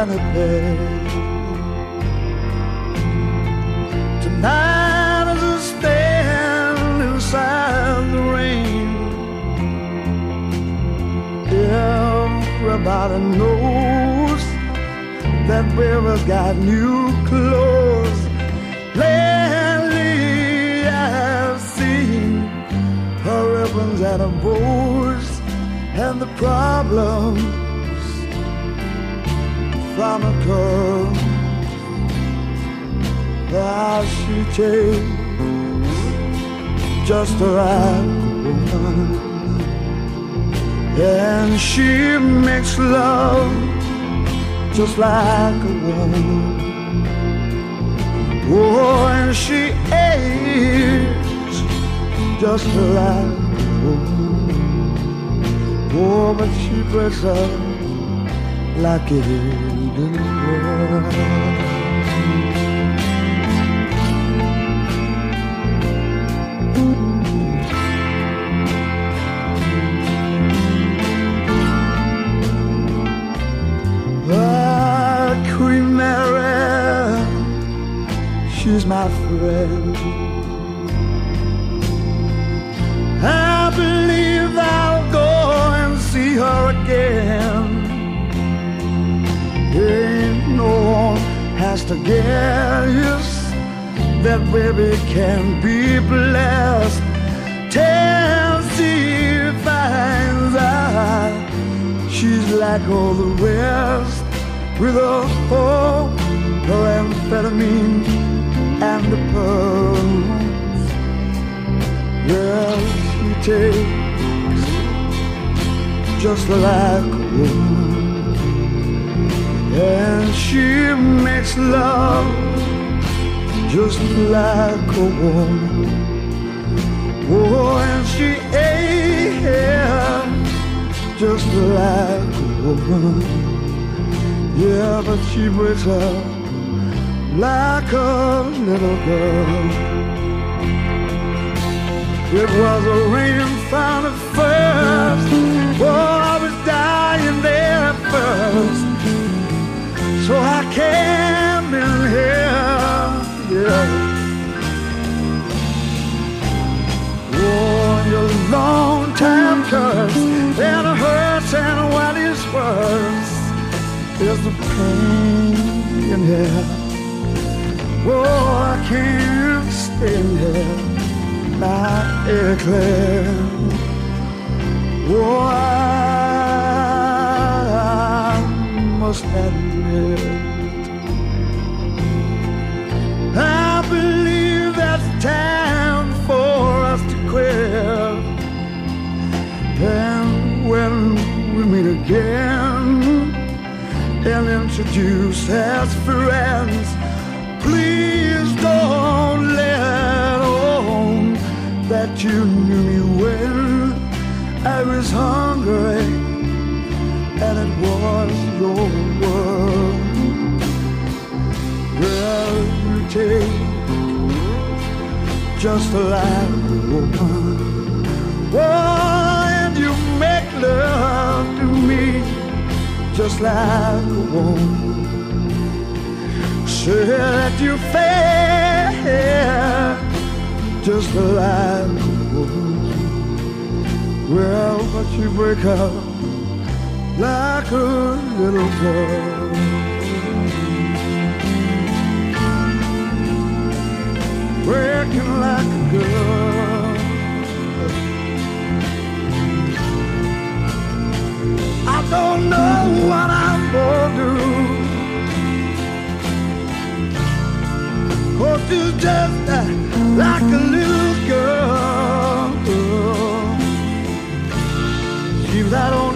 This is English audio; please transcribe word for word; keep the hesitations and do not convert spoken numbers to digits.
penny pay. Tonight as I stand inside the rain, everybody knows that baby's got new clothes. Lately I've seen her ribbons and her bows, and the problems from a curve that she takes just the right woman, and she makes love just like a woman. Oh, and she aches just like a woman. Oh, but she breaks up like it didn't work. Queen Mary, she's my friend. I believe I'll go and see her again. Ain't no one has to guess that baby can be blessed till she finds out she's like all the rest, with her hope, her amphetamine, and the pearls. Well, she takes just like a woman, and she makes love just like a woman. Oh, and she aches just like a woman. Yeah, but she breaks up like a little girl. It was a rain found at first. Oh, I was dying there at first, so I came in here, yeah. Oh, your long time curse, and it hurts, and what is worse is the pain in here. Oh, I can't stay in here like air clear. Oh, I must admit, I believe that's time for us to quit. And when we meet again and introduce as friends, please don't let on that you knew me when I was hungry and it was your world. Well, you take just like a woman, oh, and you make love to me just like a woman. Say that you fair just like a woman. Well, but you break up like a little girl. Breaking like a girl. I don't know what I'm gonna do, 'cause you're just uh, like a little girl. She's that on